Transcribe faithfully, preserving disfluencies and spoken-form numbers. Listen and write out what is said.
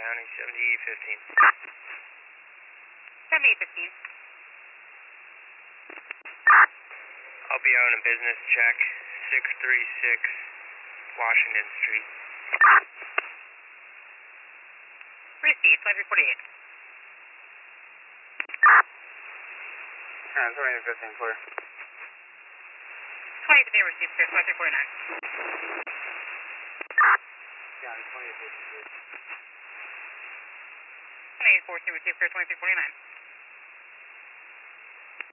County, seventy-eight fifteen. seventy-eight fifteen. I'll be out on a business check, six three six Washington Street. Received, five three forty-eight. Uh, twenty-eight fifteen, clear. twenty-eight fifteen received, clear, five three forty-nine. County, twenty-eight fifteen, clear. twenty-eight fourteen received, clear, twenty-three forty-nine.